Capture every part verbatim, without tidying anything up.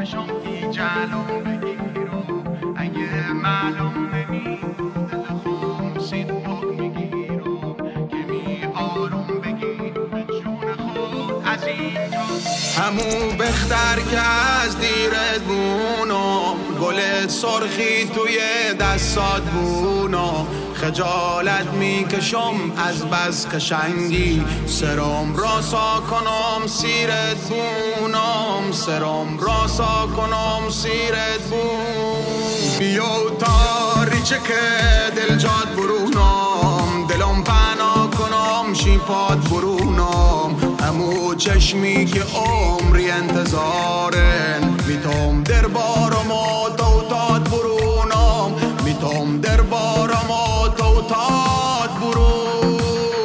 بشم بی جلوم بگیرم اگه معلوم نمی دل خون سید بک میگیرم که می آروم بگیر به جون خود از اینجا همو بختر که از دیرت بونم گلت سرخی توی دستات بونم خجالت میکشم از بس قشنگی سرم راسا کنم سیرت بونم سرم راسا کنم سیرت بون بیو تاریچه که دل جاد برونم دلم پنا کنم شیپات برونم همو چشمی که عمری انتظارن میتوم در بارم و دوتات برونم میتوم در بارم و دوتات برون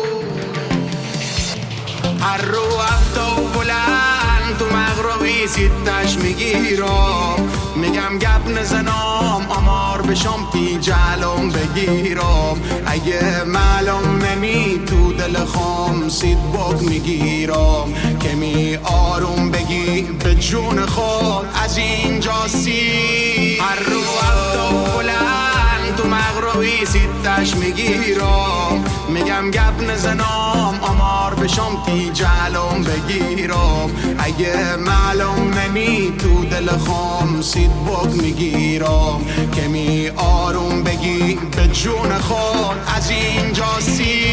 هر رو افتا و بلند تو مغربی سیتش میگیرم میگم گپ نزنم امار بشم پی جلوم بگیرم اگه معلوم نمی تو دل خم سید بک میگیرم که می آروم بگی به جون خود از اینجا سی هر رو افتا و بلند تو مغربی سیتش میگیرم میگم گپ نزنم امار بشم پی جلوم بگیرم اگه معلوم نمی تو دل خم سید بک میگیرم که می آروم بگی به جون خود از اینجا سی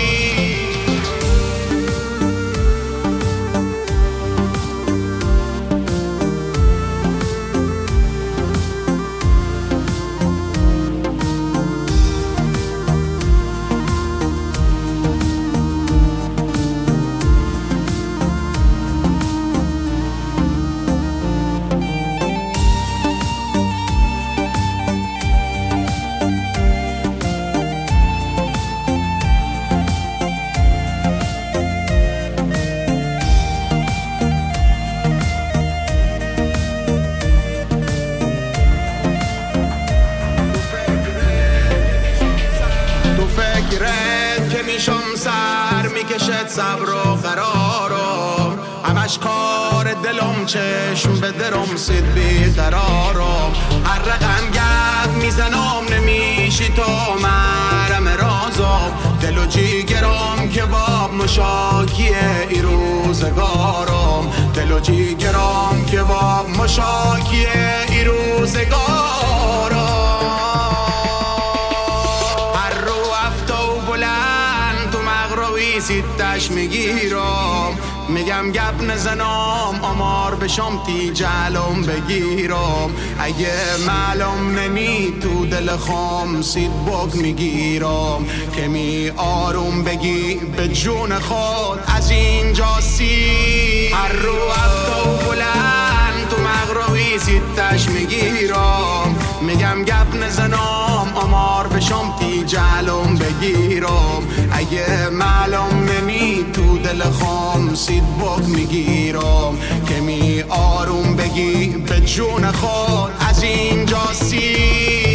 میشم سر میکشد صبر و قرارم همش کار دلم چشم به درم سید بیقرارم هر رقم گپ میزنم نمیشی تو مرم رازم دل و جیگرم که باب مشاکیه ای روزگارم دل و جیگرم که باب مشاکیه ای روزگارم سیتش میگیرم میگم گپ نزنم امار بشم تی جلوم بگیرم اگه معلوم نمی تو دل خم سید بک میگیرم که می آروم بگی به جون خود از اینجا سی هر رو افتا و بلند تو مغربی سیتش میگیرم میگم گپ نزنم امار بشم تی جلوم بگیرم اگه معلوم نمی تو دل خم سید بک میگیرم که می آروم بگی به جون خود از اینجا سی